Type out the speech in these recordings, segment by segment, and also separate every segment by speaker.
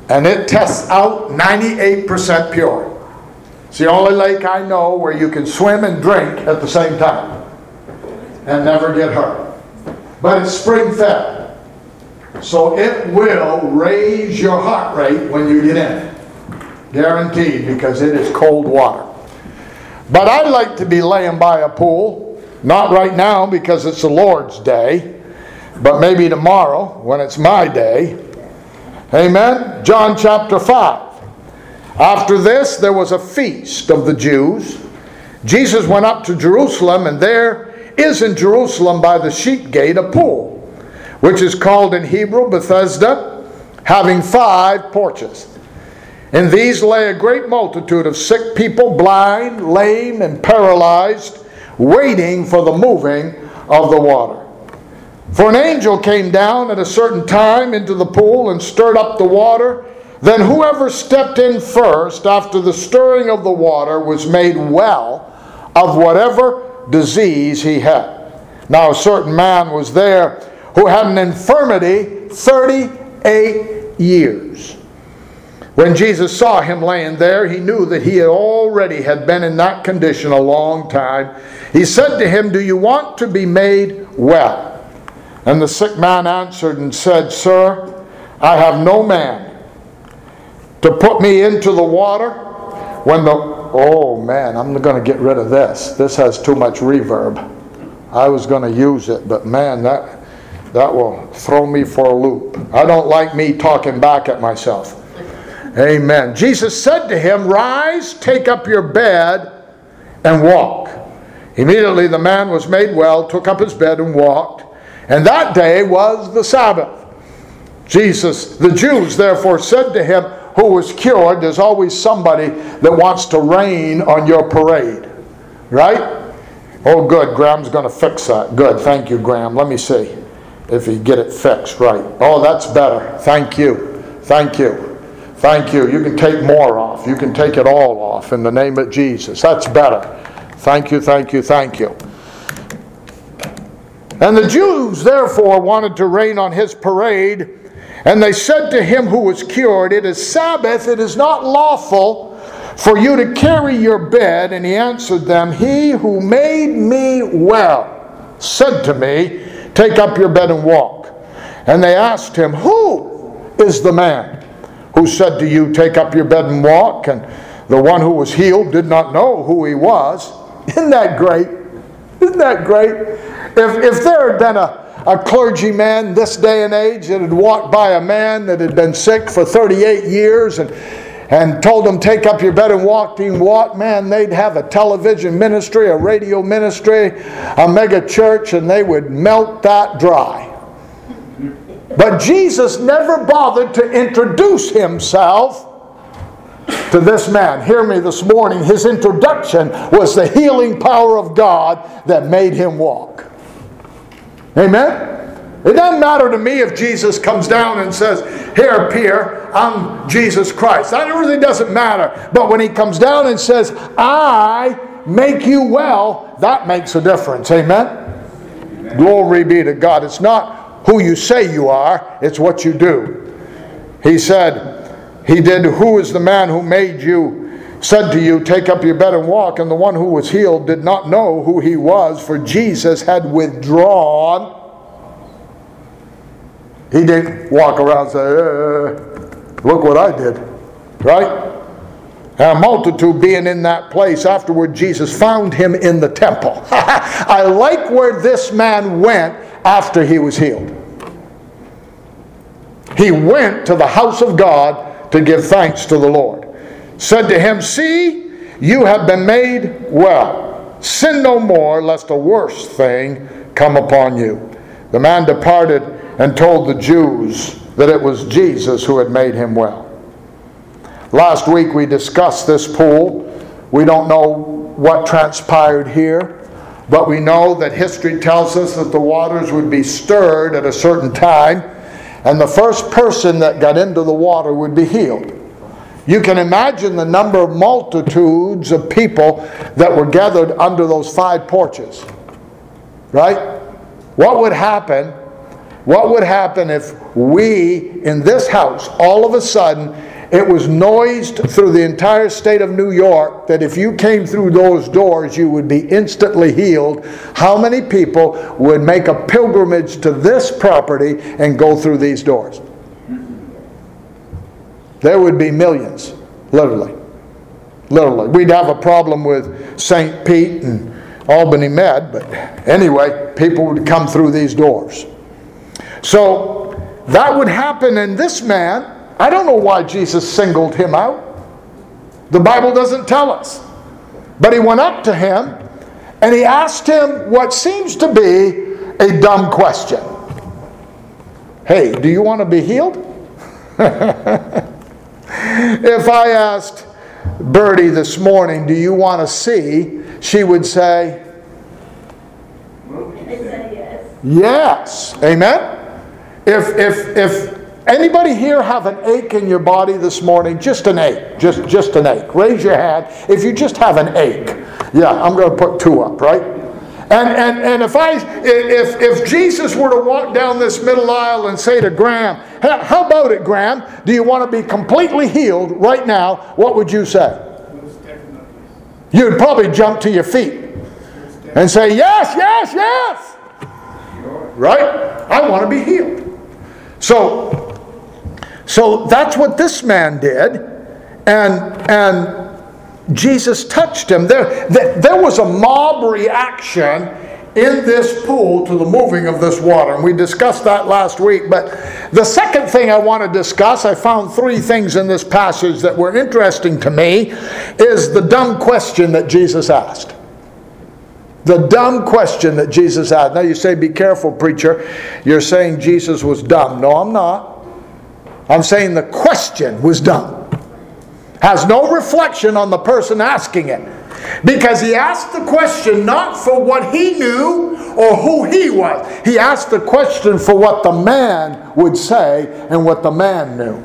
Speaker 1: And it tests out 98% pure. It's the only lake I know where you can swim and drink at the same time and never get hurt. But it's spring-fed. So it will raise your heart rate when you get in it. Guaranteed, because it is cold water. But I like to be laying by a pool. Not right now because it's the Lord's day. But maybe tomorrow when it's my day. Amen? John chapter 5. After this, there was a feast of the Jews. Jesus went up to Jerusalem, and there is in Jerusalem by the sheep gate a pool, which is called in Hebrew Bethesda, having 5 porches. In these lay a great multitude of sick people, blind, lame, and paralyzed, waiting for the moving of the water. For an angel came down at a certain time into the pool and stirred up the water. Then whoever stepped in first after the stirring of the water was made well of whatever disease he had. Now a certain man was there who had an infirmity 38 years. When Jesus saw him laying there, he knew that he already had been in that condition a long time. He said to him, "Do you want to be made well?" And the sick man answered and said, "Sir, I have no man to put me into the water when the..." Oh man, I'm going to get rid of this. This has too much reverb. I was going to use it, but man, that will throw me for a loop. I don't like me talking back at myself. Amen. Jesus said to him, "Rise, take up your bed, and walk." Immediately the man was made well, took up his bed, and walked. And that day was the Sabbath. The Jews therefore said to him who was cured, there's always somebody that wants to rain on your parade. Right? Oh good, Graham's going to fix that. Good, thank you, Graham. Let me see if he get it fixed right. Oh, that's better. Thank you. Thank you. Thank you. You can take more off. You can take it all off in the name of Jesus. That's better. Thank you, thank you, thank you. And the Jews therefore wanted to rain on his parade, and they said to him who was cured, "It is Sabbath, it is not lawful for you to carry your bed." And he answered them, "He who made me well said to me, 'Take up your bed and walk.'" And they asked him, "Who is the man who said to you, 'Take up your bed and walk'?" And the one who was healed did not know who he was. Isn't that great? Isn't that great? If there had been a clergyman this day and age that had walked by a man that had been sick for 38 years and told him, "Take up your bed and walk," he walked, man, they'd have a television ministry, a radio ministry, a mega church, and they would melt that dry. But Jesus never bothered to introduce himself to this man. Hear me this morning. His introduction was the healing power of God that made him walk. Amen? It doesn't matter to me if Jesus comes down and says, "Here, Pierre, I'm Jesus Christ." That really doesn't matter. But when he comes down and says, "I make you well," that makes a difference. Amen? Amen. Glory be to God. It's not who you say you are, it's what you do. He said, "Who is the man who made you, said to you, 'Take up your bed and walk'?" And the one who was healed did not know who he was, for Jesus had withdrawn. He didn't walk around and say, "Look what I did." Right? And a multitude being in that place, afterward Jesus found him in the temple. I like where this man went after he was healed. He went to the house of God to give thanks to the Lord. Said to him, "See, you have been made well. Sin no more, lest a worse thing come upon you." The man departed and told the Jews that it was Jesus who had made him well. Last week we discussed this pool. We don't know what transpired here, but we know that history tells us that the waters would be stirred at a certain time, and the first person that got into the water would be healed. You can imagine the number of multitudes of people that were gathered under those 5 porches. Right? What would happen What would happen if we, in this house, all of a sudden, it was noised through the entire state of New York that if you came through those doors, you would be instantly healed? How many people would make a pilgrimage to this property and go through these doors? There would be millions, literally. Literally. We'd have a problem with St. Pete and Albany Med, but anyway, people would come through these doors. So that would happen in this man. I don't know why Jesus singled him out. The Bible doesn't tell us. But he went up to him and he asked him what seems to be a dumb question. Hey, do you want to be healed? If I asked Bertie this morning, do you want to see? She would say, yes. Amen? If anybody here have an ache in your body this morning, just an ache, just an ache, raise your hand if you just have an ache. Yeah, I'm going to put 2 up, right? And if Jesus were to walk down this middle aisle and say to Graham, how about it, Graham? Do you want to be completely healed right now? What would you say? You'd probably jump to your feet and say, yes, yes, yes. Right? I want to be healed. So that's what this man did. And Jesus touched him. There was a mob reaction in this pool to the moving of this water. And we discussed that last week. But the second thing I want to discuss, I found 3 things in this passage that were interesting to me, is the dumb question that Jesus asked. The dumb question that Jesus asked. Now you say, be careful, preacher. You're saying Jesus was dumb. No, I'm not. I'm saying the question was dumb. Has no reflection on the person asking it. Because he asked the question not for what he knew or who he was. He asked the question for what the man would say and what the man knew.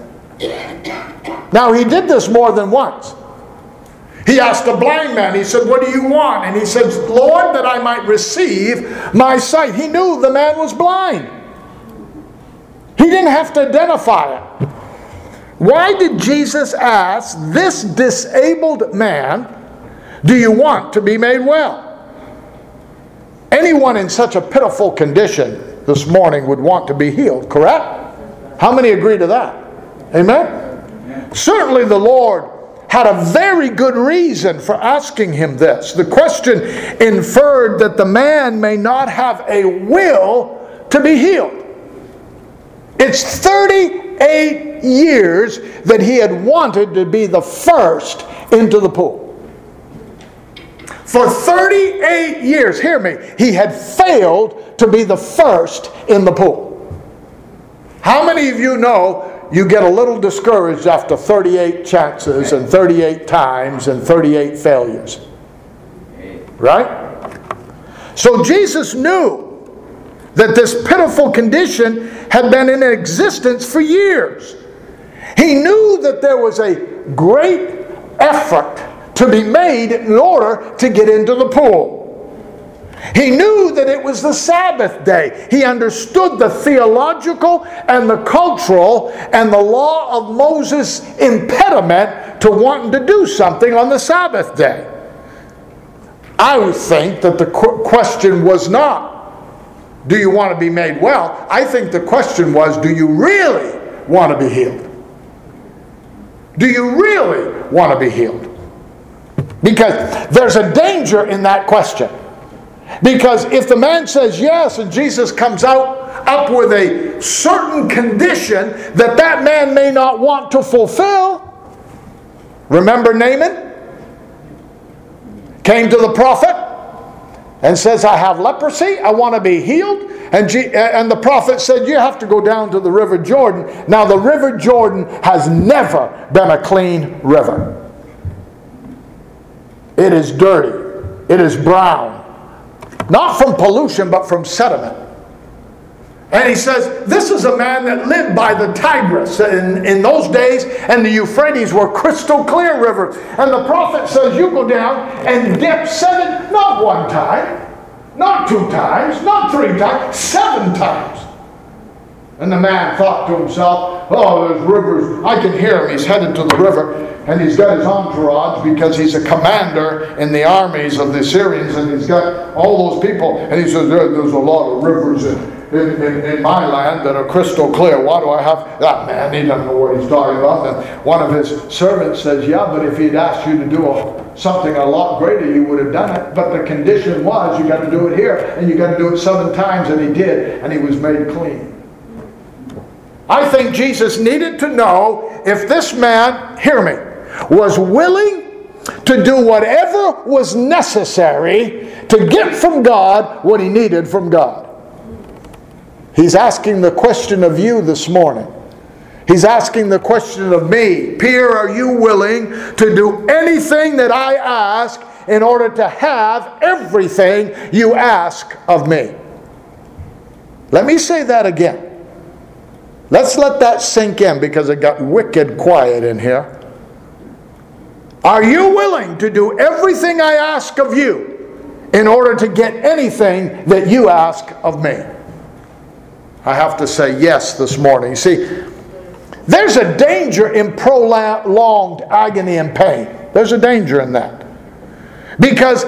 Speaker 1: Now he did this more than once. He asked a blind man, he said, what do you want? And he said, Lord, that I might receive my sight. He knew the man was blind. He didn't have to identify it. Why did Jesus ask this disabled man, do you want to be made well? Anyone in such a pitiful condition this morning would want to be healed, correct? How many agree to that? Amen? Certainly the Lord had a very good reason for asking him this. The question inferred that the man may not have a will to be healed. It's 38 years that he had wanted to be the first into the pool. For 38 years, hear me, he had failed to be the first in the pool. How many of you know you get a little discouraged after 38 chances and 38 times and 38 failures? Right? So Jesus knew that this pitiful condition had been in existence for years. He knew that there was a great effort to be made in order to get into the pool. He knew that it was the Sabbath day. He understood the theological and the cultural and the law of Moses impediment to wanting to do something on the Sabbath day. I would think that the question was not, do you want to be made well? I think the question was, do you really want to be healed? Do you really want to be healed? Because there's a danger in that question. Because if the man says yes and Jesus comes up with a certain condition that man may not want to fulfill. Remember Naaman? Came to the prophet and says, I have leprosy, I want to be healed. And the prophet said, you have to go down to the River Jordan. Now the River Jordan has never been a clean river. It is dirty. It is brown. Not from pollution, but from sediment. And he says, this is a man that lived by the Tigris in those days, and the Euphrates were crystal clear rivers. And the prophet says, you go down and dip 7, not 1 time, not 2 times, not 3 times, 7 times. And the man thought to himself, oh, there's rivers. I can hear him. He's headed to the river. And he's got his entourage because he's a commander in the armies of the Assyrians. And he's got all those people. And he says, there's a lot of rivers in my land that are crystal clear. Why do I have that? Man, he doesn't know what he's talking about. And one of his servants says, yeah, but if he'd asked you to do something a lot greater, you would have done it. But the condition was, you got to do it here. And you got to do it 7 times. And he did. And he was made clean. I think Jesus needed to know if this man, hear me, was willing to do whatever was necessary to get from God what he needed from God. He's asking the question of you this morning. He's asking the question of me. Pierre, are you willing to do anything that I ask in order to have everything you ask of me? Let me say that again. Let's let that sink in because it got wicked quiet in here. Are you willing to do everything I ask of you in order to get anything that you ask of me? I have to say yes this morning. See, there's a danger in prolonged agony and pain. There's a danger in that. Because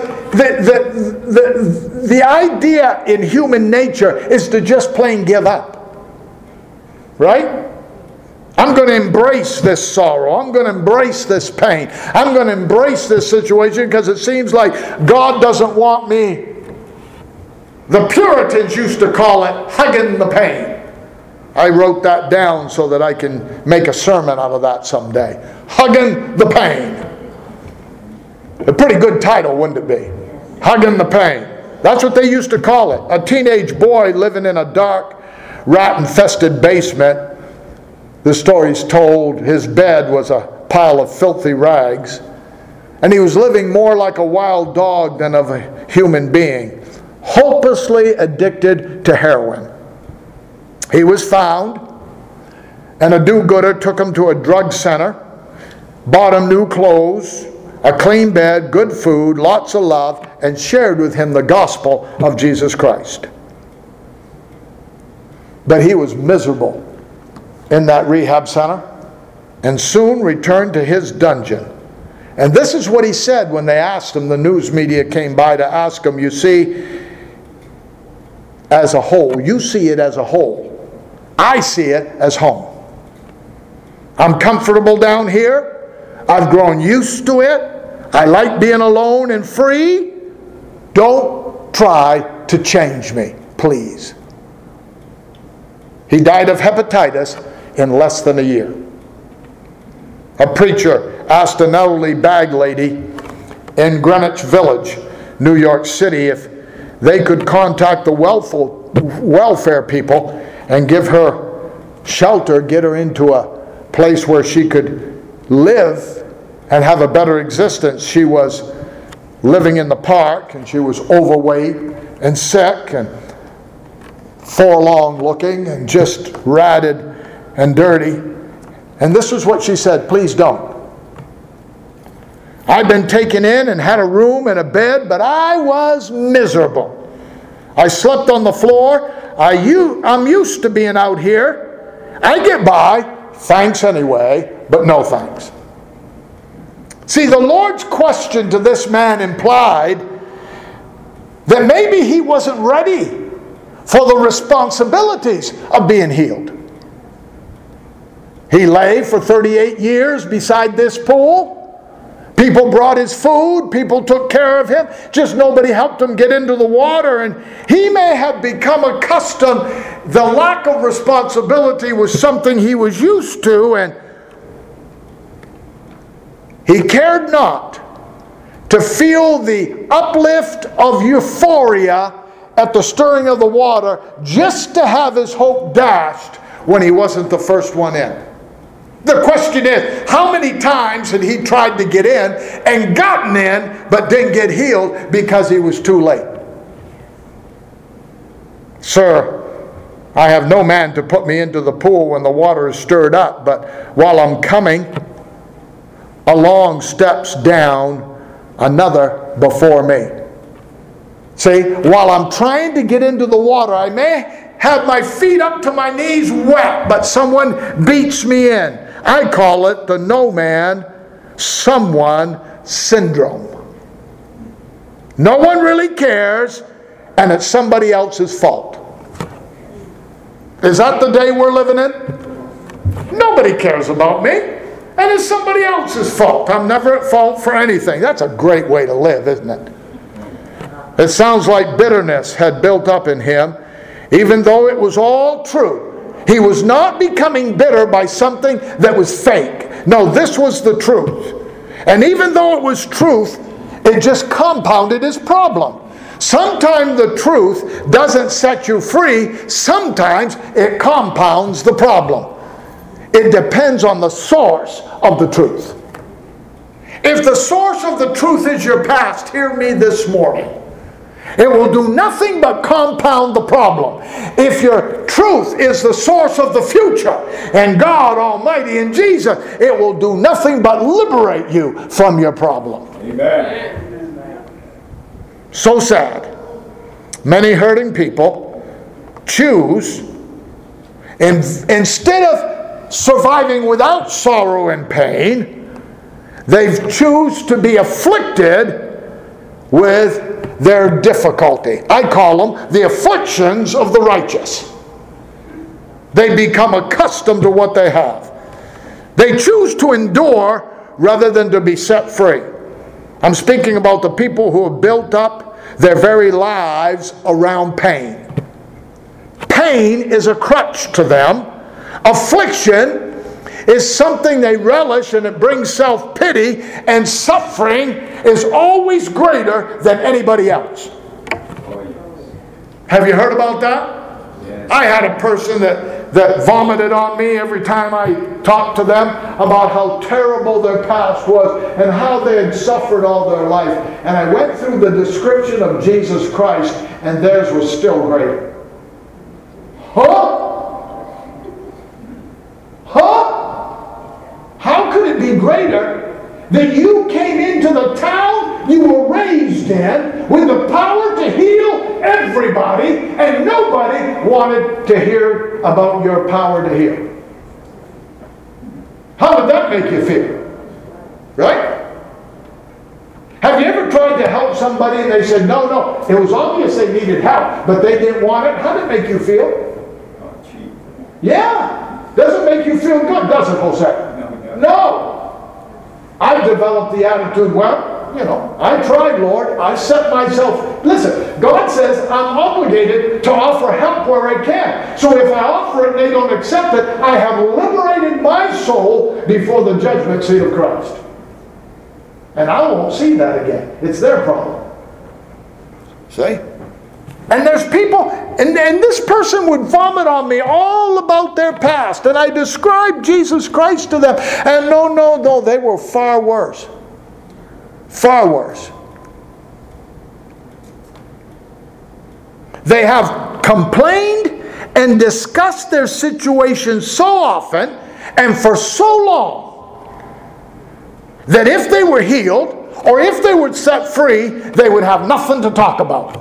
Speaker 1: the idea in human nature is to just plain give up. Right? I'm going to embrace this sorrow. I'm going to embrace this pain. I'm going to embrace this situation because it seems like God doesn't want me. The Puritans used to call it hugging the pain. I wrote that down so that I can make a sermon out of that someday. Hugging the pain. A pretty good title, wouldn't it be? Hugging the pain. That's what they used to call it. A teenage boy living in a dark, rat-infested basement. The story's told his bed was a pile of filthy rags, and he was living more like a wild dog than of a human being, hopelessly addicted to heroin. He was found, and a do-gooder took him to a drug center, bought him new clothes, a clean bed, good food, lots of love, and shared with him the gospel of Jesus Christ. But he was miserable in that rehab center and soon returned to his dungeon. And this is what he said when they asked him, the news media came by to ask him, you see, as a whole, you see it as a whole. I see it as home. I'm comfortable down here. I've grown used to it. I like being alone and free. Don't try to change me, please. He died of hepatitis in less than a year. A preacher asked an elderly bag lady in Greenwich Village, New York City, if they could contact the welfare people and give her shelter, get her into a place where she could live and have a better existence. She was living in the park, and she was overweight and sick and forlorn looking and just ratted and dirty. And this is what she said, please don't. I've been taken in and had a room and a bed, but I was miserable. I slept on the floor. I'm used to being out here. I get by, thanks anyway, but no thanks. See, the Lord's question to this man implied that maybe he wasn't ready for the responsibilities of being healed. He lay for 38 years beside this pool. People brought his food. People took care of him. Just nobody helped him get into the water. And he may have become accustomed. The lack of responsibility was something he was used to. And he cared not to feel the uplift of euphoria at the stirring of the water just to have his hope dashed when he wasn't the first one in. The question is, how many times had he tried to get in and gotten in but didn't get healed because he was too late? Sir, I have no man to put me into the pool when the water is stirred up, but while I'm coming, along steps down another before me. See, while I'm trying to get into the water, I may have my feet up to my knees wet, but someone beats me in. I call it the no man, someone syndrome. No one really cares, and it's somebody else's fault. Is that the day we're living in? Nobody cares about me, and it's somebody else's fault. I'm never at fault for anything. That's a great way to live, isn't it? It sounds like bitterness had built up in him, even though it was all true. He was not becoming bitter by something that was fake. No, this was the truth. And even though it was truth, it just compounded his problem. Sometimes the truth doesn't set you free. Sometimes it compounds the problem. It depends on the source of the truth. If the source of the truth is your past, hear me this morning. It will do nothing but compound the problem. If your truth is the source of the future, and God Almighty and Jesus, it will do nothing but liberate you from your problem.
Speaker 2: Amen.
Speaker 1: So sad. Many hurting people choose, instead of surviving without sorrow and pain, they choose to be afflicted with their difficulty. I call them the afflictions of the righteous. They become accustomed to what they have. They choose to endure rather than to be set free. I'm speaking about the people who have built up their very lives around pain. Pain is a crutch to them. Affliction is something they relish, and it brings self-pity, and suffering is always greater than anybody else. Have you heard about that? Yes. I had a person that vomited on me every time I talked to them about how terrible their past was and how they had suffered all their life. And I went through the description of Jesus Christ, and theirs was still greater. Huh? How could it be greater that you came into the town you were raised in with the power to heal everybody, and nobody wanted to hear about your power to heal? How would that make you feel? Right? Have you ever tried to help somebody and they said, no, it was obvious they needed help, but they didn't want it? How did it make you feel? Yeah. Doesn't make you feel good, does it, Jose? No. I've developed the attitude, well, I tried, Lord. I set myself... Listen, God says I'm obligated to offer help where I can. So if I offer it and they don't accept it, I have liberated my soul before the judgment seat of Christ. And I won't see that again. It's their problem. See? And there's people, and this person would vomit on me all about their past. And I described Jesus Christ to them. And no, they were far worse. Far worse. They have complained and discussed their situation so often and for so long that if they were healed or if they were set free, they would have nothing to talk about.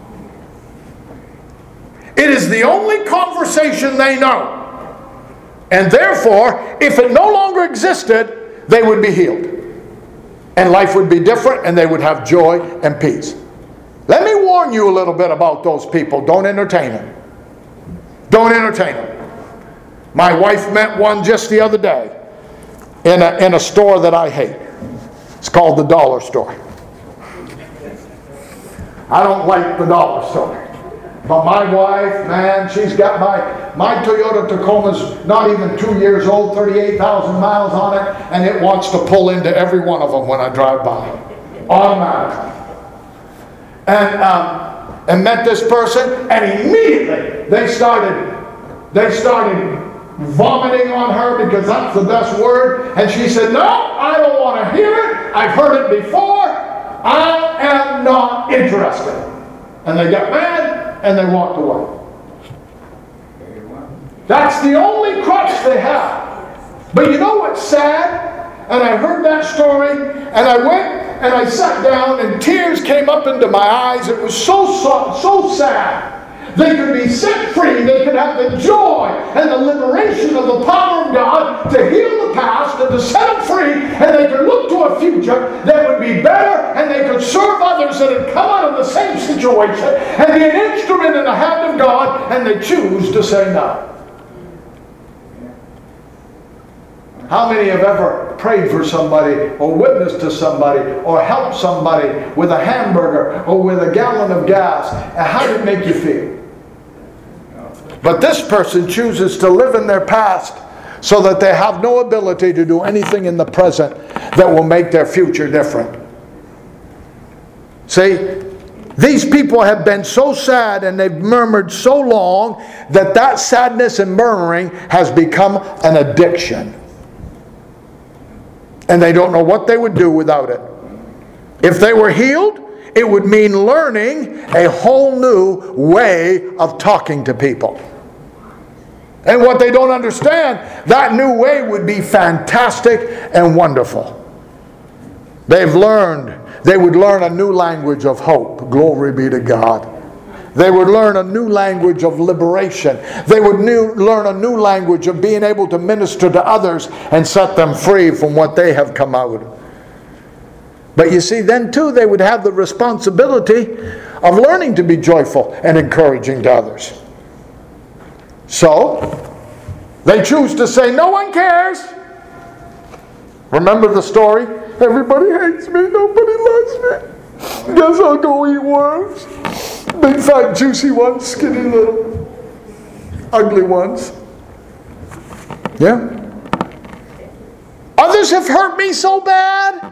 Speaker 1: It is the only conversation they know. And therefore, if it no longer existed, they would be healed. And life would be different, and they would have joy and peace. Let me warn you a little bit about those people. Don't entertain them. Don't entertain them. My wife met one just the other day in a store that I hate. It's called the dollar store. I don't like the dollar store. But my wife, man, she's got my Toyota Tacoma's not even 2 years old, 38,000 miles on it, and it wants to pull into every one of them when I drive by. Automatically. And met this person, and immediately they started vomiting on her because that's the best word. And she said, no, I don't want to hear it. I've heard it before. I am not interested. And they got mad. And they walked away. That's the only crutch they have. But you know what's sad? And I heard that story, and I went and I sat down, and tears came up into my eyes. It was so sad. They could be set free. They could have the joy and the liberation of the power of God to heal the past and to set them free. And they could look to a future that would be better, and they could serve others that had come out of the same situation and be an instrument in the hand of God, and they choose to say no. How many have ever prayed for somebody or witnessed to somebody or helped somebody with a hamburger or with a gallon of gas? And how did it make you feel? But this person chooses to live in their past so that they have no ability to do anything in the present that will make their future different. See, these people have been so sad and they've murmured so long that sadness and murmuring has become an addiction. And they don't know what they would do without it. If they were healed, it would mean learning a whole new way of talking to people. And what they don't understand, that new way would be fantastic and wonderful. They would learn a new language of hope. Glory be to God. They would learn a new language of liberation. They would learn a new language of being able to minister to others and set them free from what they have come out. But you see, then too, they would have the responsibility of learning to be joyful and encouraging to others. So, they choose to say, no one cares. Remember the story? Everybody hates me, nobody loves me. Guess I'll go eat worms. Big fat juicy ones, skinny little ugly ones. Yeah. Others have hurt me so bad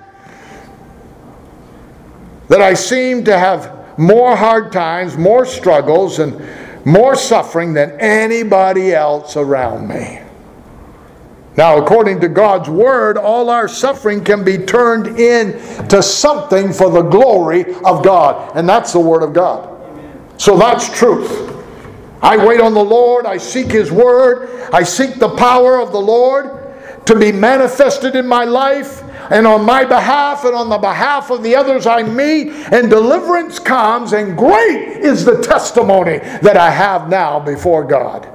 Speaker 1: that I seem to have more hard times, more struggles, and more suffering than anybody else around me. Now, according to God's Word, all our suffering can be turned into something for the glory of God. And that's the Word of God. So that's truth. I wait on the Lord. I seek His Word. I seek the power of the Lord to be manifested in my life and on my behalf and on the behalf of the others I meet. And deliverance comes, and great is the testimony that I have now before God.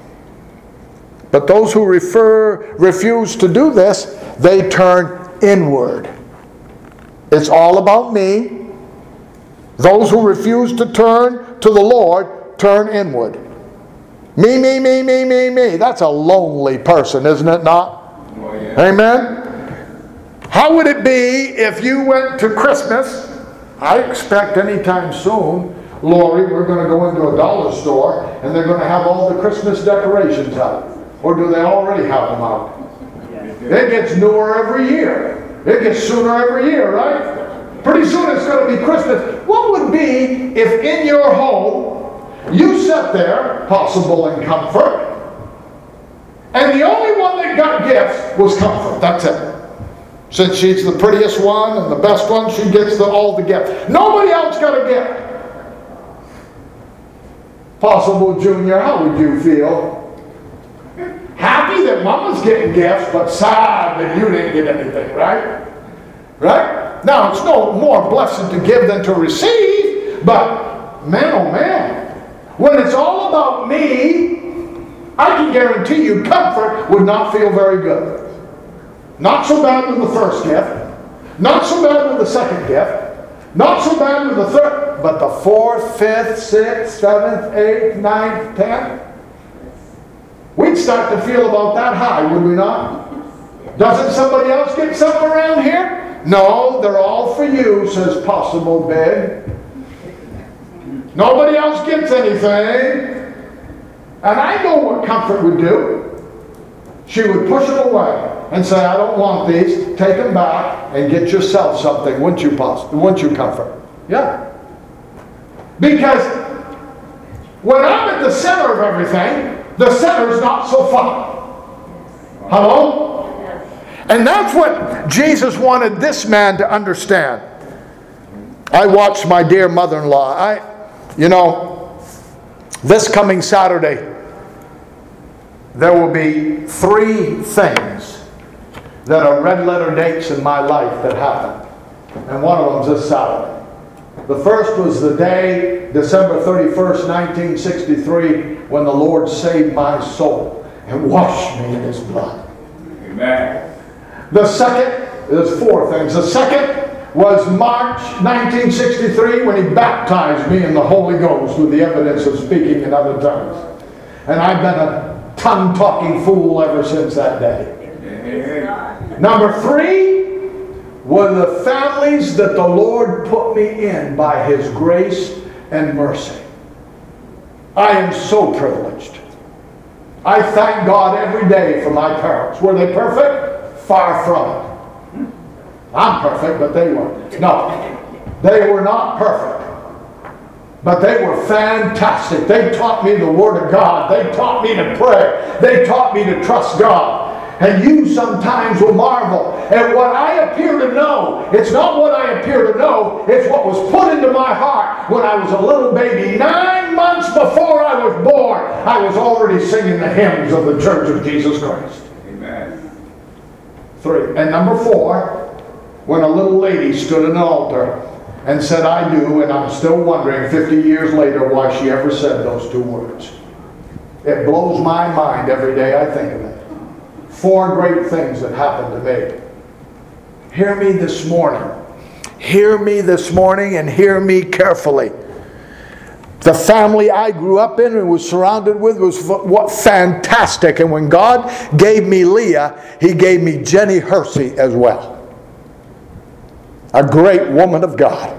Speaker 1: But those who refuse to do this, they turn inward. It's all about me. Those who refuse to turn to the Lord turn inward. Me, me, me, me, me, me. That's a lonely person, isn't it not? Oh, yeah. Amen? How would it be if you went to Christmas? I expect anytime soon, Lori, we're going to go into a dollar store and they're going to have all the Christmas decorations out. Or do they already have them out? It gets newer every year. It gets sooner every year, right? Pretty soon it's going to be Christmas. What would be if in your home you sat there, possible in comfort, and the only one that got gifts was comfort? That's it. Since she's the prettiest one and the best one, she gets all the gifts. Nobody else got a gift. Possible Junior, how would you feel? Happy that Mama's getting gifts, but sad that you didn't get anything, right? Right? Now, it's no more blessed to give than to receive, but man, oh man, when it's all about me, I can guarantee you comfort would not feel very good. Not so bad with the first gift, not so bad with the second gift, not so bad with the third, but the fourth, fifth, sixth, seventh, eighth, ninth, 10th. We'd start to feel about that high, would we not? Doesn't somebody else get something around here? No, they're all for you, says Possible Big. Nobody else gets anything. And I know what comfort would do. She would push them away and say, I don't want these. Take them back and get yourself something, wouldn't you, Comfort? Yeah. Because when I'm at the center of everything, the center's not so fun. Hello? And that's what Jesus wanted this man to understand. I watched my dear mother-in-law. This coming Saturday, there will be 3 things that are red letter dates in my life that happen. And one of them is this Saturday. The first was the day, December 31st, 1963, when the Lord saved my soul and washed me in His blood.
Speaker 3: Amen.
Speaker 1: The second, there's four things. The second was March 1963 when He baptized me in the Holy Ghost with the evidence of speaking in other tongues. And I've been a tongue-talking fool ever since that day.
Speaker 3: Amen.
Speaker 1: Number three were the families that the Lord put me in by His grace and mercy. I am so privileged. I thank God every day for my parents. Were they perfect? Far from it. I'm perfect, but they weren't. No, they were not perfect. But they were fantastic. They taught me the Word of God. They taught me to pray. They taught me to trust God. And you sometimes will marvel at what I appear to know. It's not what I appear to know. It's what was put into my heart when I was a little baby. 9 months before I was born, I was already singing the hymns of the Church of Jesus Christ.
Speaker 3: Amen.
Speaker 1: Three. And number four, when a little lady stood at an altar and said, I do, and I'm still wondering 50 years later why she ever said those two words. It blows my mind every day I think of it. Four great things that happened to me. Hear me this morning. Hear me this morning and hear me carefully. The family I grew up in and was surrounded with was what fantastic. And when God gave me Leah, He gave me Jenny Hersey as well. A great woman of God.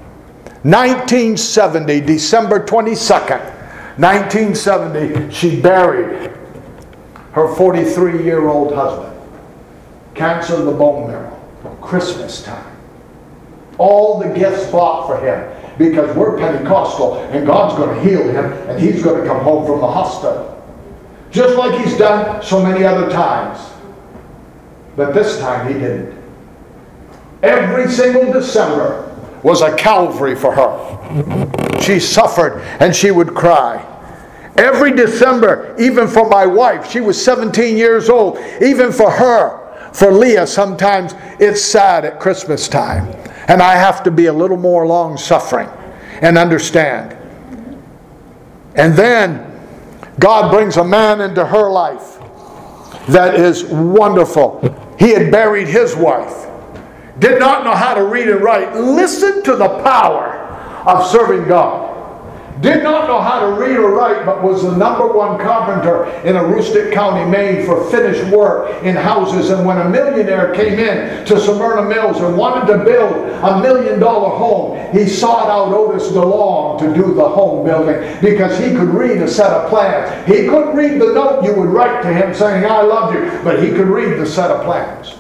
Speaker 1: 1970, December 22nd, 1970, she buried her 43-year-old husband. Cancer of the bone marrow. Christmas time. All the gifts bought for him because we're Pentecostal and God's going to heal him and he's going to come home from the hospital. Just like He's done so many other times. But this time He didn't. Every single December was a Calvary for her. She suffered and she would cry. Every December, even for my wife, she was 17 years old, even for her, for Leah, sometimes it's sad at Christmas time. And I have to be a little more long-suffering and understand. And then God brings a man into her life that is wonderful. He had buried his wife. Did not know how to read and write. Listen to the power of serving God. Did not know how to read or write, but was the #1 carpenter in Aroostook County, Maine for finished work in houses. And when a millionaire came in to Smyrna Mills and wanted to build a $1 million home, he sought out Otis DeLong to do the home building because he could read a set of plans. He couldn't read the note you would write to him saying, I love you, but he could read the set of plans.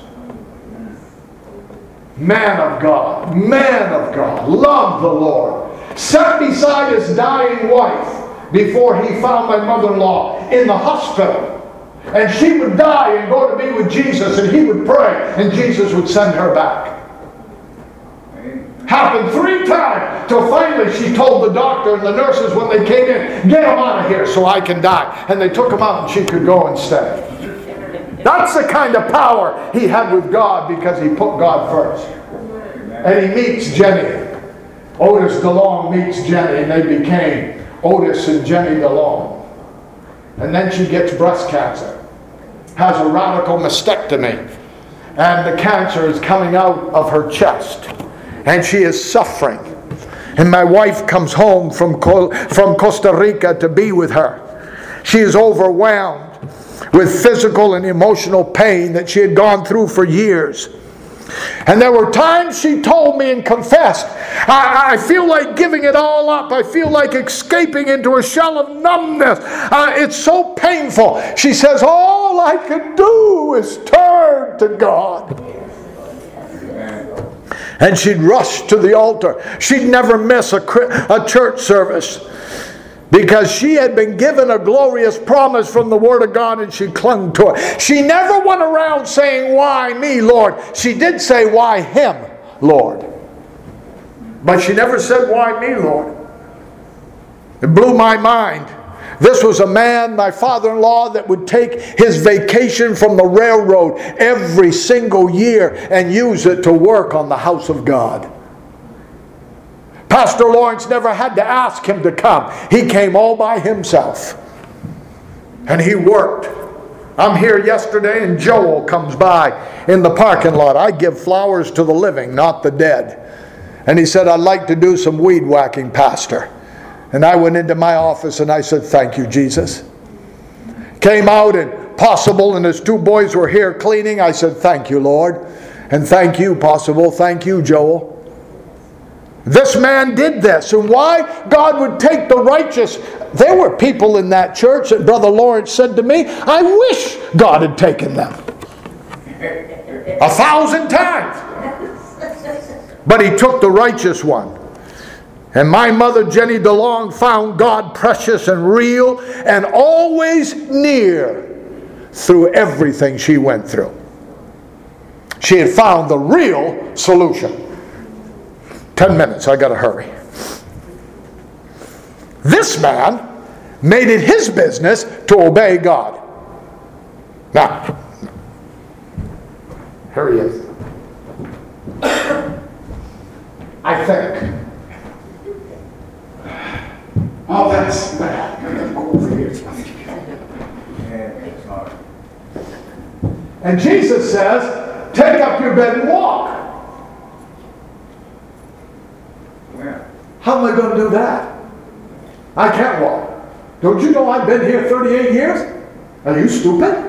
Speaker 1: Man of God, loved the Lord. Sat beside his dying wife before he found my mother-in-law in the hospital. And she would die and go to be with Jesus, and he would pray, and Jesus would send her back. Happened 3 times till finally she told the doctor and the nurses when they came in, get him out of here so I can die. And they took him out and she could go and stay. That's the kind of power he had with God because he put God first. And he meets Jenny. Otis DeLong meets Jenny, and they became Otis and Jenny DeLong. And then she gets breast cancer, has a radical mastectomy, and the cancer is coming out of her chest, and she is suffering. And my wife comes home from Costa Rica to be with her. She is overwhelmed with physical and emotional pain that she had gone through for years. And there were times she told me and confessed, I feel like giving it all up. I feel like escaping into a shell of numbness. It's so painful. She says, all I could do is turn to God. And she'd rush to the altar. She'd never miss a church service because she had been given a glorious promise from the Word of God and she clung to it. She never went around saying, why me, Lord? She did say, why him, Lord? But she never said, why me, Lord? It blew my mind. This was a man, my father-in-law, that would take his vacation from the railroad every single year and use it to work on the house of God. Pastor Lawrence never had to ask him to come. He came all by himself. And he worked. I'm here yesterday and Joel comes by in the parking lot. I give flowers to the living, not the dead. And he said, I'd like to do some weed whacking, Pastor. And I went into my office and I said, thank you, Jesus. Came out and Possible and his two boys were here cleaning. I said, thank you, Lord. And thank you, Possible. Thank you, Joel. This man did this. And why God would take the righteous. There were people in that church that Brother Lawrence said to me, I wish God had taken them. 1,000 times. But he took the righteous one. And my mother, Jenny DeLong, found God precious and real and always near through everything she went through. She had found the real solution. 10 minutes, I got to hurry. This man made it his business to obey God. Now, here he is. I think. Oh, that's bad. I'm going to go over here. And Jesus says, take up your bed and walk. How am I going to do that? I can't walk. Don't you know I've been here 38 years? Are you stupid?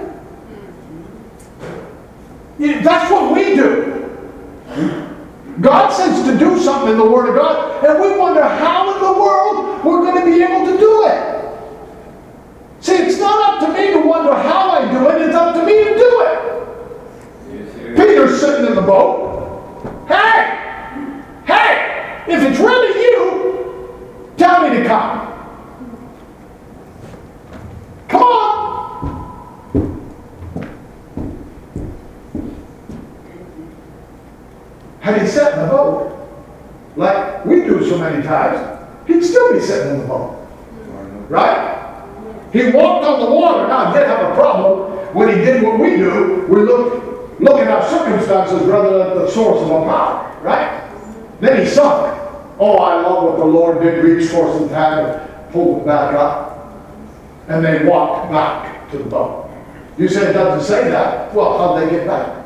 Speaker 1: Yeah, that's what we do. God says to do something in the Word of God, and we wonder how in the world we're going to be able to do it. See, it's not up to me to wonder how I do it, it's up to me to do it. Peter's sitting in the boat. Hey, if it's really you, tell me to come. Come on. Had he sat in the boat, like we do so many times, he'd still be sitting in the boat. Right? He walked on the water. Now, he did have a problem when he did what we do. We look at our circumstances rather than the source of our power. Right? Then he sunk. Oh, I love what the Lord did. Reach for some time and pull it back up. And they walked back to the boat. You say it doesn't say that. Well, how'd they get back?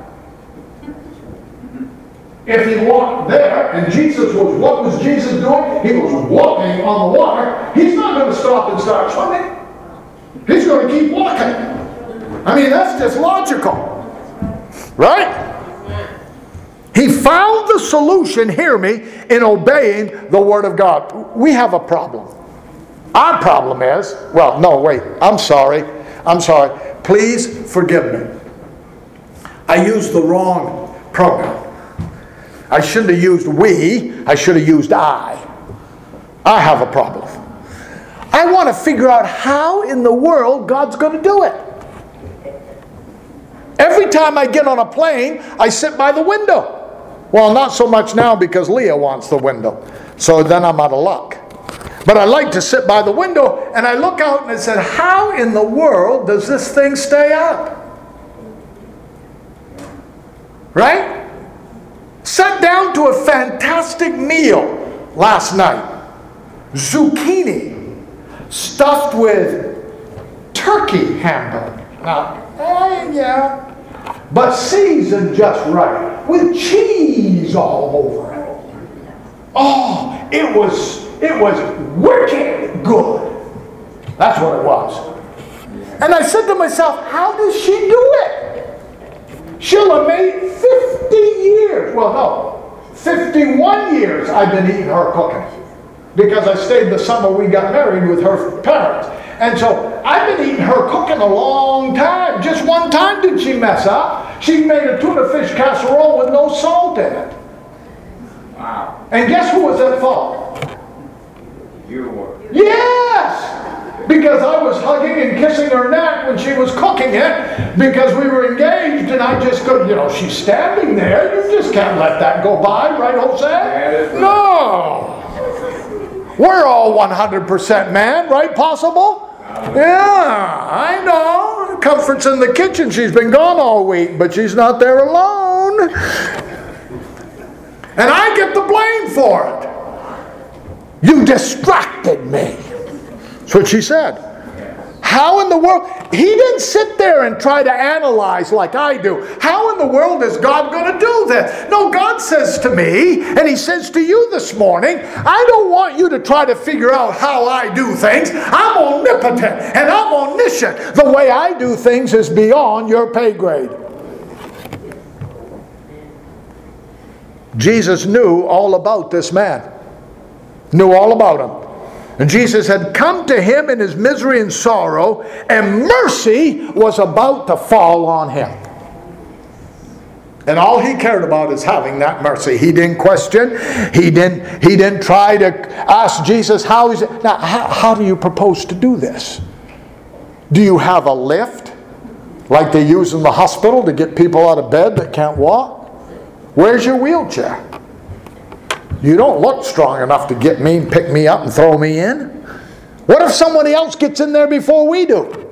Speaker 1: If he walked there, and Jesus was, what was Jesus doing? He was walking on the water. He's not going to stop and start swimming. He's going to keep walking. I mean, that's just logical. Right? He found the solution, hear me, in obeying the Word of God. We have a problem. Our problem is, well, no, wait, I'm sorry. Please forgive me. I used the wrong pronoun. I shouldn't have used we, I should have used I. I have a problem. I want to figure out how in the world God's going to do it. Every time I get on a plane, I sit by the window. Well, not so much now because Leah wants the window. So then I'm out of luck. But I like to sit by the window and I look out and I said, how in the world does this thing stay up? Right? Sat down to a fantastic meal last night. Zucchini stuffed with turkey hamburger. Now, yeah. But seasoned just right. With cheese all over it. Oh, it was wicked good. That's what it was. And I said to myself, how does she do it? She'll have made 50 years. Well, no. 51 years I've been eating her cooking. Because I stayed the summer we got married with her parents. And so I've been eating her cooking a long time. Just one time did she mess up. She made a tuna fish casserole with no salt in it.
Speaker 3: Wow.
Speaker 1: And guess who was at fault?
Speaker 3: You were.
Speaker 1: Yes! Because I was hugging and kissing her neck when she was cooking it because we were engaged and I just couldn't, she's standing there. You just can't let that go by, right, Jose? No! We're all 100% man, right, Possible? Yeah, I know. Comfort's in the kitchen. She's been gone all week, but she's not there alone. And I get the blame for it. You distracted me. That's what she said. How in the world? He didn't sit there and try to analyze like I do. How in the world is God going to do this? No, God says to me, and He says to you this morning, I don't want you to try to figure out how I do things. I'm omnipotent and I'm omniscient. The way I do things is beyond your pay grade. Jesus knew all about this man. Knew all about him. And Jesus had come to him in his misery and sorrow, and mercy was about to fall on him. And all he cared about is having that mercy. He didn't question. He didn't try to ask Jesus how is it. Now, how do you propose to do this? Do you have a lift like they use in the hospital to get people out of bed that can't walk? Where's your wheelchair? You don't look strong enough to get me and pick me up and throw me in. What if somebody else gets in there before we do?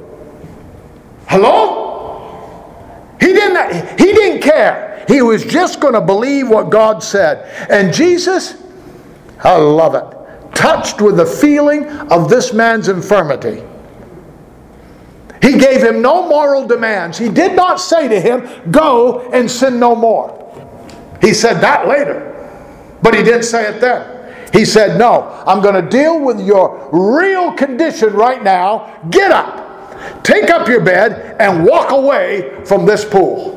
Speaker 1: Hello? He didn't care. He was just going to believe what God said. And Jesus, I love it, touched with the feeling of this man's infirmity. He gave him no moral demands. He did not say to him, go and sin no more. He said that later. But he didn't say it then. He said, no, I'm going to deal with your real condition right now. Get up. Take up your bed and walk away from this pool.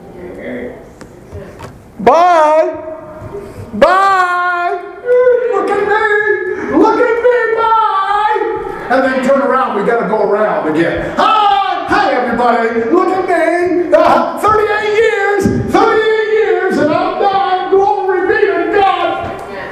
Speaker 1: Bye. Bye. Look at me. Look at me. Bye. And then turn around. We got to go around again. Hi everybody. Look at me. 38 years. 38 years and I'm done. Glory be to God.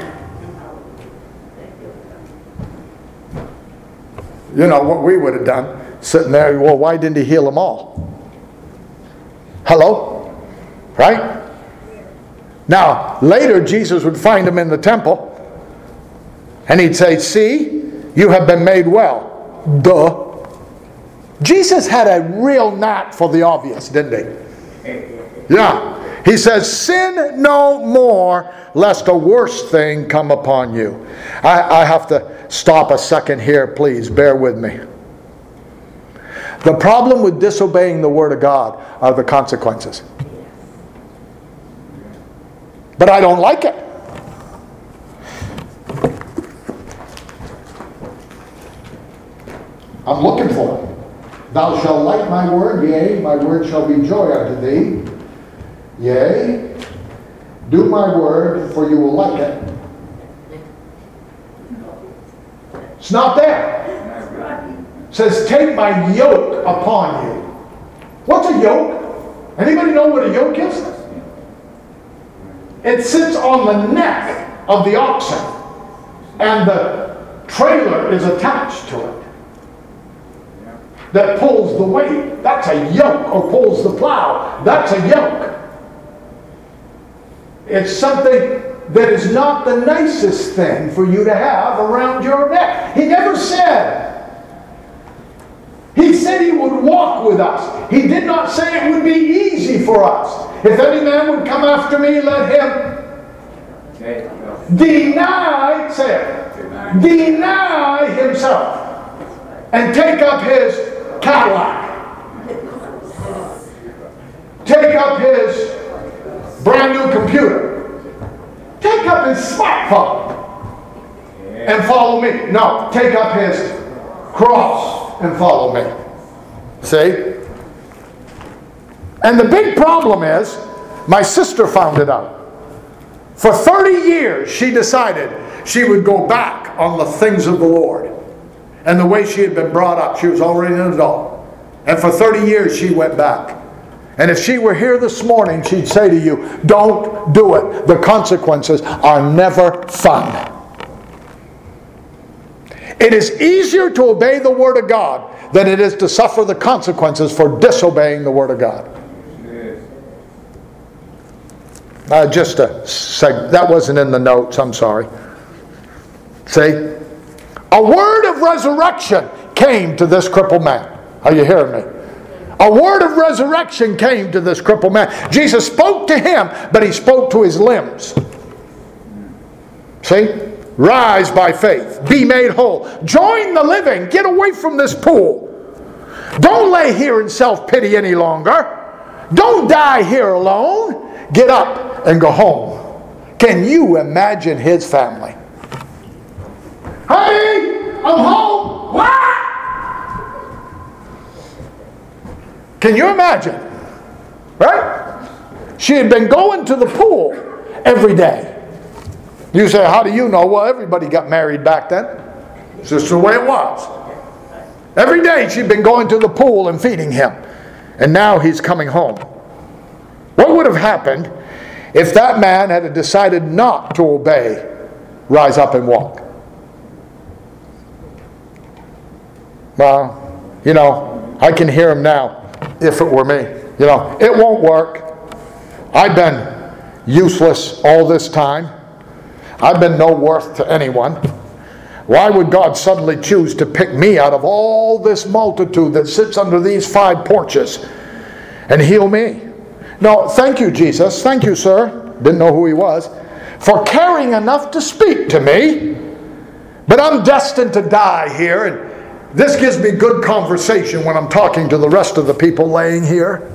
Speaker 1: You know what we would have done, sitting there, well, why didn't he heal them all? Hello? Right? Now, later Jesus would find them in the temple, and he'd say, see, you have been made well. Duh. Jesus had a real knack for the obvious, didn't he? Yeah. He says, sin no more, lest a worse thing come upon you. I have to stop a second here, please. Bear with me. The problem with disobeying the Word of God are the consequences. But I don't like it. I'm looking for it. Thou shalt like my word, yea, my word shall be joy unto thee. Yea, do my word, for you will like it. It's not there. It says, take my yoke upon you. What's a yoke? Anybody know what a yoke is? It sits on the neck of the oxen, and the trailer is attached to it that pulls the weight. That's a yoke. Or pulls the plow. That's a yoke. It's something that is not the nicest thing for you to have around your neck. He never said. He said he would walk with us. He did not say it would be easy for us. If any man would come after me, let him deny, say it, deny himself and take up his Cadillac. Take up his brand new computer. Take up his smartphone and follow me. No, take up his cross and follow me. See? And the big problem is, my sister found it out. For 30 years, she decided she would go back on the things of the Lord. And the way she had been brought up, she was already an adult. And for 30 years, she went back. And if she were here this morning, she'd say to you, don't do it. The consequences are never fun. It is easier to obey the Word of God than it is to suffer the consequences for disobeying the Word of God. Just a seg. That wasn't in the notes, I'm sorry. See? A word of resurrection came to this crippled man. Are you hearing me? A word of resurrection came to this crippled man. Jesus spoke to him, but he spoke to his limbs. See? Rise by faith. Be made whole. Join the living. Get away from this pool. Don't lay here in self-pity any longer. Don't die here alone. Get up and go home. Can you imagine his family? Honey, I'm home. What? Can you imagine? Right? She had been going to the pool every day. You say, how do you know? Well, everybody got married back then. It's just the way it was. Every day she'd been going to the pool and feeding him. And now he's coming home. What would have happened if that man had decided not to obey, rise up and walk? Well, you know, I can hear him now if it were me. You know, it won't work. I've been useless all this time. I've been no worth to anyone. Why would God suddenly choose to pick me out of all this multitude that sits under these 5 porches and heal me? No, thank you, Jesus. Thank you, sir. Didn't know who he was. For caring enough to speak to me. But I'm destined to die here. And this gives me good conversation when I'm talking to the rest of the people laying here.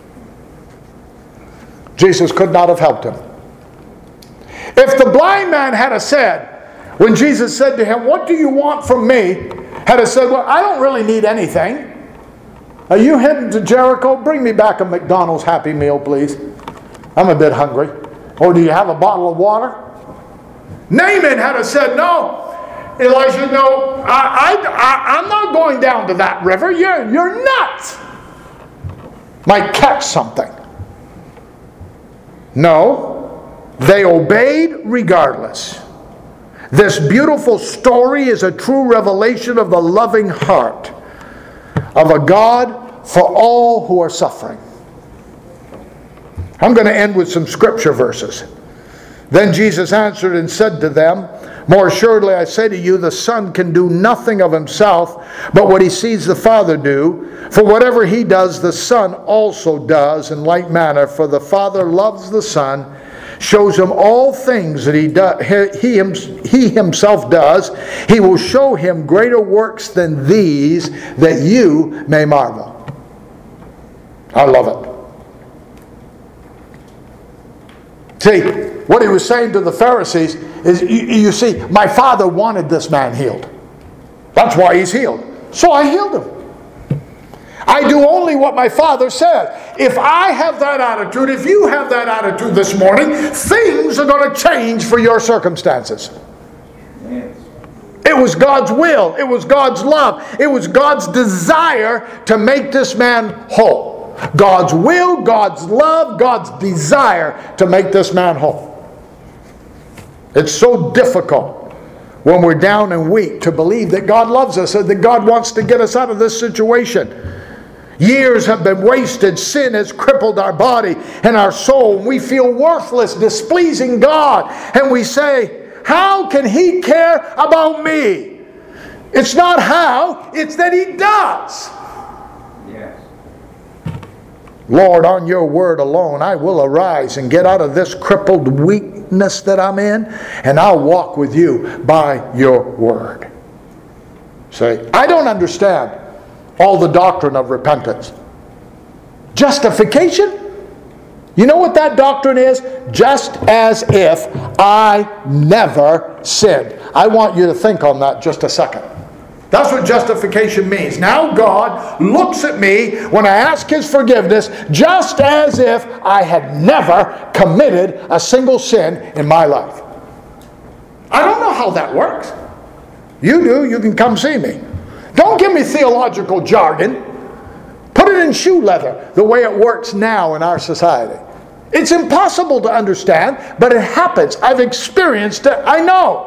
Speaker 1: Jesus could not have helped him. If the blind man had said, when Jesus said to him, what do you want from me? Had said, well, I don't really need anything. Are you heading to Jericho? Bring me back a McDonald's Happy Meal, please. I'm a bit hungry. Or do you have a bottle of water? Naaman had said, no. Elijah, no, I'm not going down to that river. You're nuts. Might catch something. No, they obeyed regardless. This beautiful story is a true revelation of the loving heart of a God for all who are suffering. I'm going to end with some scripture verses. Then Jesus answered and said to them, more assuredly I say to you, the Son can do nothing of himself, but what he sees the Father do. For whatever he does, the Son also does in like manner. For the Father loves the Son, shows him all things that he himself does. He will show him greater works than these, that you may marvel. I love it. See, what he was saying to the Pharisees is, you see, my Father wanted this man healed. That's why he's healed. So I healed him. I do only what my Father says. If I have that attitude, if you have that attitude this morning, things are going to change for your circumstances.
Speaker 3: Yes.
Speaker 1: It was God's will. It was God's love. It was God's desire to make this man whole. God's will, God's love, God's desire to make this man whole. It's so difficult when we're down and weak to believe that God loves us and that God wants to get us out of this situation. Years have been wasted. Sin has crippled our body and our soul. We feel worthless, displeasing God. And we say, how can He care about me? It's not how, it's that He does.
Speaker 3: Yes.
Speaker 1: Lord, on your word alone, I will arise and get out of this crippled weakness that I'm in, and I'll walk with you by your word. Say, I don't understand all the doctrine of repentance. Justification? You know what that doctrine is? Just as if I never sinned. I want you to think on that just a second. That's what justification means. Now God looks at me when I ask His forgiveness just as if I had never committed a single sin in my life. I don't know how that works. You do. You can come see me. Don't give me theological jargon. Put it in shoe leather the way it works now in our society. It's impossible to understand, but it happens. I've experienced it. I know.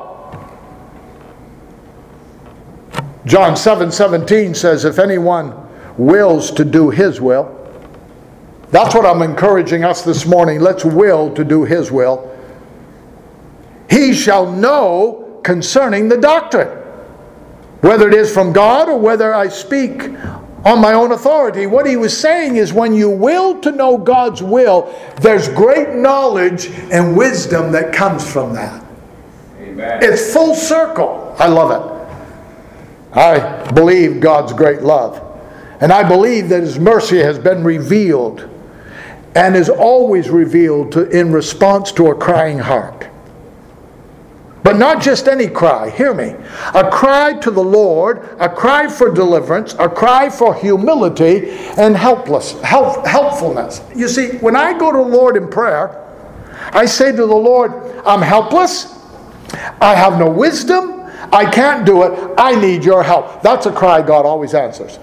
Speaker 1: John 7:17 says, if anyone wills to do His will, that's what I'm encouraging us this morning. Let's will to do His will. He shall know concerning the doctrine, whether it is from God or whether I speak on my own authority. What he was saying is when you will to know God's will, there's great knowledge and wisdom that comes from that.
Speaker 3: Amen. Amen.
Speaker 1: It's full circle. I love it. I believe God's great love. And I believe that His mercy has been revealed and is always revealed in response to a crying heart. But not just any cry, hear me. A cry to the Lord, a cry for deliverance, a cry for humility and helpfulness. You see, when I go to the Lord in prayer, I say to the Lord, I'm helpless, I have no wisdom, I can't do it, I need your help. That's a cry God always answers.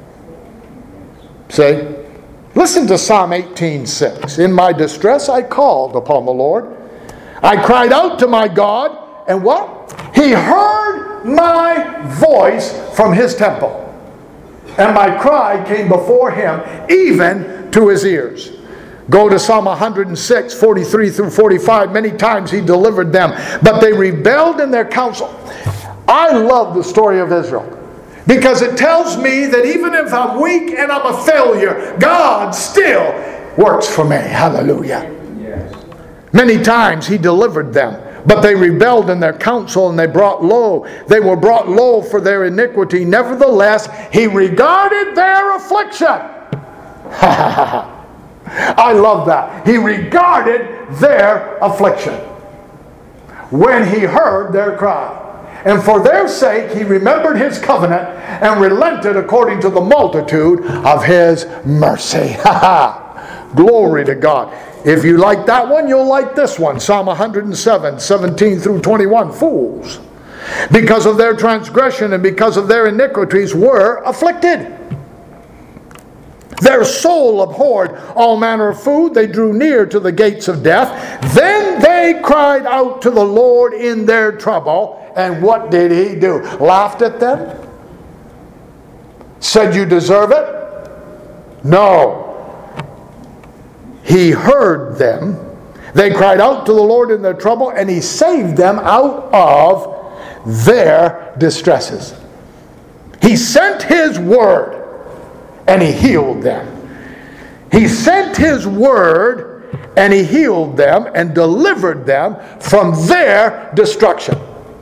Speaker 1: See? Listen to Psalm 18:6. In my distress I called upon the Lord. I cried out to my God, and what? He heard my voice from His temple. And my cry came before Him, even to His ears. Go to Psalm 106, 43 through 45. Many times He delivered them, but they rebelled in their counsel. I love the story of Israel, because it tells me that even if I'm weak and I'm a failure, God still works for me. Hallelujah.
Speaker 3: Yes.
Speaker 1: Many times He delivered them, but they rebelled in their counsel, and they were brought low for their iniquity. Nevertheless, He regarded their affliction. I love that. He regarded their affliction when He heard their cry. And for their sake He remembered His covenant and relented according to the multitude of His mercy. Glory to God. If you like that one, you'll like this one. Psalm 107, 17 through 21. Fools, because of their transgression and because of their iniquities, were afflicted. Their soul abhorred all manner of food. They drew near to the gates of death. Then they cried out to the Lord in their trouble. And what did He do? Laughed at them? Said you deserve it? No. He heard them. They cried out to the Lord in their trouble, and He saved them out of their distresses. He sent His word, and He healed them. He sent His word, and He healed them and delivered them from their destruction.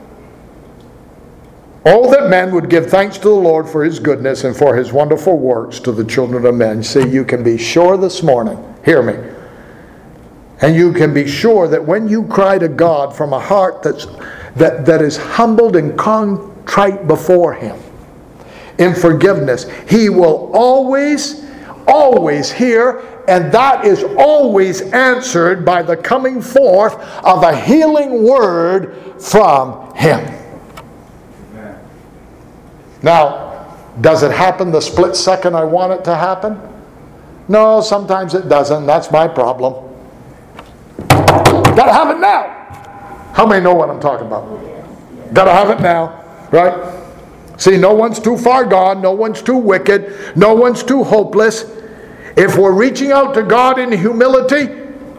Speaker 1: Oh, that men would give thanks to the Lord for His goodness and for His wonderful works to the children of men. See, you can be sure this morning, hear me, and you can be sure that when you cry to God from a heart that is humbled and contrite before Him in forgiveness, He will always hear, and that is always answered by the coming forth of a healing word from Him. Now, does it happen the split second I want it to happen? No, sometimes it doesn't. That's my problem. Gotta have it now. How many know what I'm talking about? Gotta have it now, right? See, no one's too far gone. No one's too wicked. No one's too hopeless. If we're reaching out to God in humility,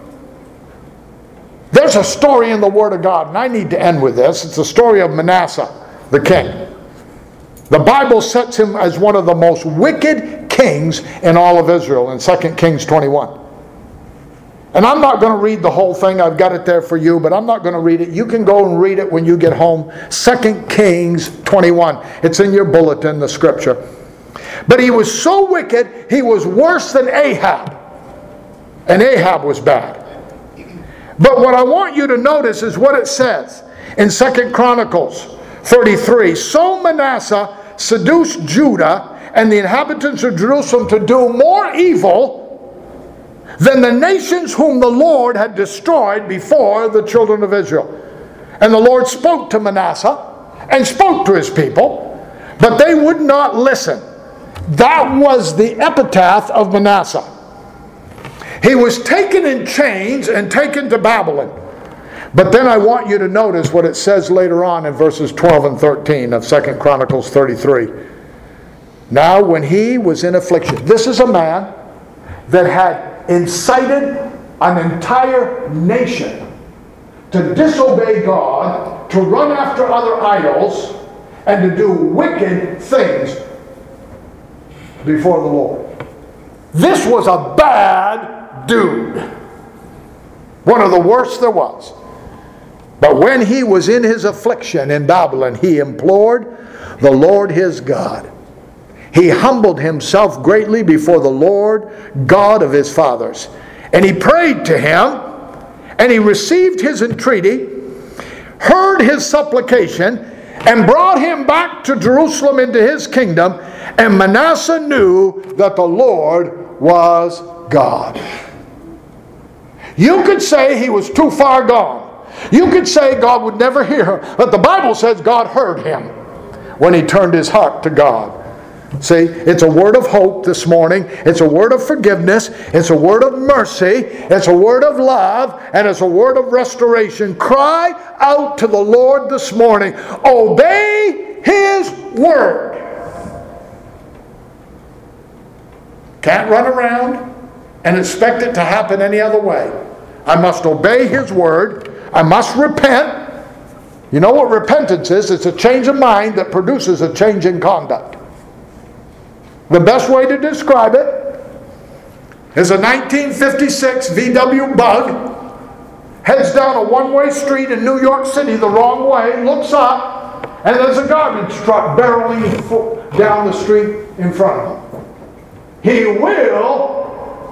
Speaker 1: there's a story in the Word of God, and I need to end with this. It's the story of Manasseh, the king. The Bible sets him as one of the most wicked kings in all of Israel in 2 Kings 21. And I'm not going to read the whole thing. I've got it there for you, but I'm not going to read it. You can go and read it when you get home. 2 Kings 21. It's in your bulletin, the scripture. But he was so wicked, he was worse than Ahab. And Ahab was bad. But what I want you to notice is what it says in 2 Chronicles 33. So Manasseh seduced Judah and the inhabitants of Jerusalem to do more evil than the nations whom the Lord had destroyed before the children of Israel. And the Lord spoke to Manasseh and spoke to his people, but they would not listen. That was the epitaph of Manasseh. He was taken in chains and taken to Babylon. But then I want you to notice what it says later on in verses 12 and 13 of 2 Chronicles 33. Now when he was in affliction, this is a man that had incited an entire nation to disobey God, to run after other idols, and to do wicked things before the Lord. This was a bad dude. One of the worst there was. But when he was in his affliction in Babylon, he implored the Lord his God. He humbled himself greatly before the Lord God of his fathers. And he prayed to him, and he received his entreaty, heard his supplication, and brought him back to Jerusalem into his kingdom. And Manasseh knew that the Lord was God. You could say he was too far gone. You could say God would never hear him. But the Bible says God heard him when he turned his heart to God. See, it's a word of hope this morning. It's a word of forgiveness. It's a word of mercy. It's a word of love. And it's a word of restoration. Cry out to the Lord this morning. Obey his word. Can't run around and expect it to happen any other way. I must obey his word. I must repent. You know what repentance is? It's a change of mind that produces a change in conduct. The best way to describe it is a 1956 VW Bug heads down a one-way street in New York City the wrong way, looks up, and there's a garbage truck barreling down the street in front of him. He will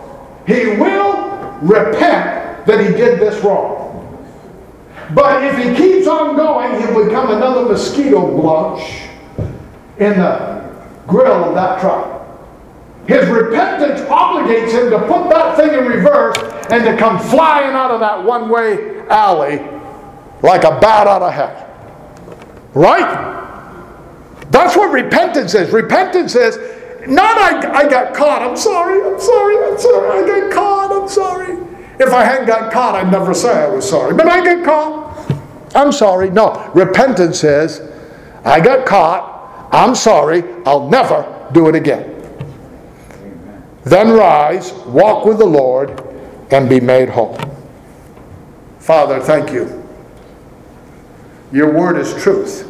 Speaker 1: repent that he did this wrong. But if he keeps on going, he'll become another mosquito blush in the grill of that truck. His repentance obligates him to put that thing in reverse and to come flying out of that one-way alley like a bat out of hell. Right? That's what repentance is. Repentance is not I got caught, I'm sorry, I got caught, I'm sorry. If I hadn't got caught, I'd never say I was sorry. But I got caught, I'm sorry. No, repentance is, I got caught, I'm sorry, I'll never do it again. Amen. Then rise, walk with the Lord, and be made whole. Father, thank you. Your word is truth.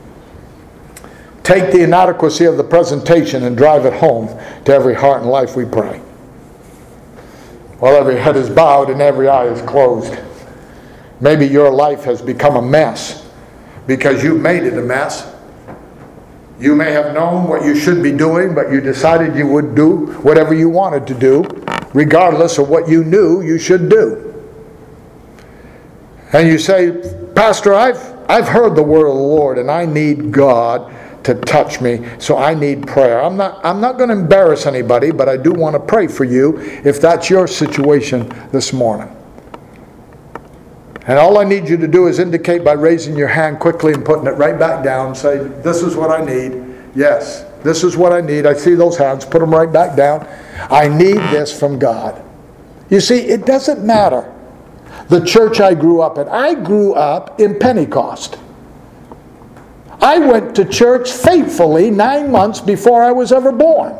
Speaker 1: Take the inadequacy of the presentation and drive it home to every heart and life, we pray. While every head is bowed and every eye is closed. Maybe your life has become a mess because you've made it a mess. You may have known what you should be doing, but you decided you would do whatever you wanted to do, regardless of what you knew you should do. And you say, Pastor, I've heard the word of the Lord and I need God to touch me, so I need prayer. I'm not going to embarrass anybody, but I do want to pray for you if that's your situation this morning. And all I need you to do is indicate by raising your hand quickly and putting it right back down. Say, this is what I need. Yes, this is what I need. I see those hands. Put them right back down. I need this from God. You see, it doesn't matter the church I grew up in. I grew up in Pentecost. I went to church faithfully 9 months before I was ever born.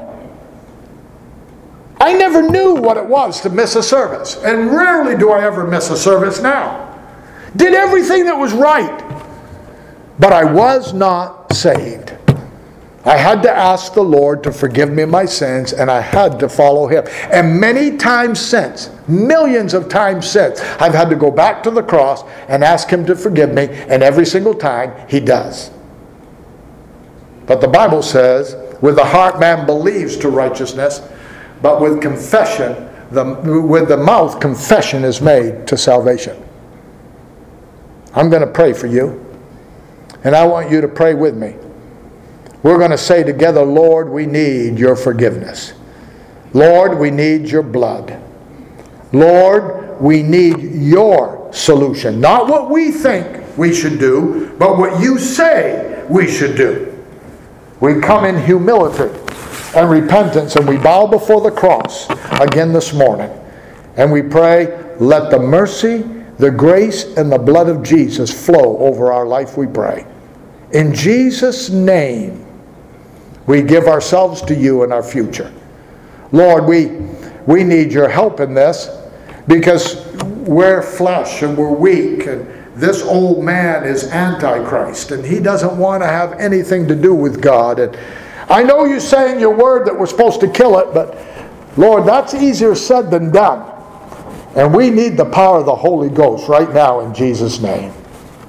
Speaker 1: I never knew what it was to miss a service. And rarely do I ever miss a service now. Did everything that was right. But I was not saved. I had to ask the Lord to forgive me my sins, and I had to follow Him. And many times since, millions of times since, I've had to go back to the cross and ask Him to forgive me, and every single time He does. But the Bible says, with the heart man believes to righteousness, but with confession, with the mouth confession is made to salvation. I'm going to pray for you, and I want you to pray with me. We're going to say together, Lord, we need your forgiveness. Lord, we need your blood. Lord, we need your solution. Not what we think we should do, but what you say we should do. We come in humility and repentance, and we bow before the cross again this morning. And we pray, let the mercy, the grace, and the blood of Jesus flow over our life, we pray. In Jesus' name, we give ourselves to you in our future. Lord, we need your help in this because we're flesh and we're weak, and this old man is Antichrist, and he doesn't want to have anything to do with God. And I know you say in your word that we're supposed to kill it, but Lord, that's easier said than done. And we need the power of the Holy Ghost right now in Jesus' name.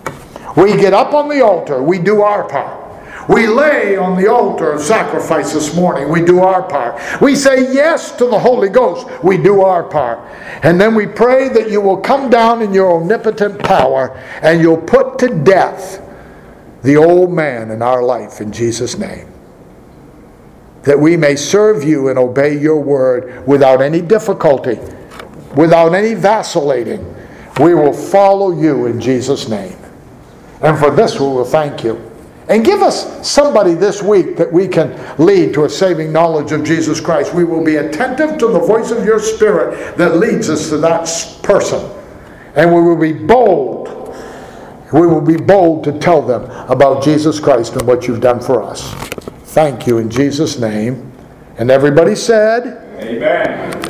Speaker 1: We get up on the altar. We do our part. We lay on the altar of sacrifice this morning. We do our part. We say yes to the Holy Ghost. We do our part. And then we pray that you will come down in your omnipotent power and you'll put to death the old man in our life in Jesus' name. That we may serve you and obey your word without any difficulty, without any vacillating. We will follow you in Jesus' name. And for this we will thank you. And give us somebody this week that we can lead to a saving knowledge of Jesus Christ. We will be attentive to the voice of your Spirit that leads us to that person. And we will be bold. We will be bold to tell them about Jesus Christ and what you've done for us. Thank you in Jesus' name. And everybody said,
Speaker 3: Amen.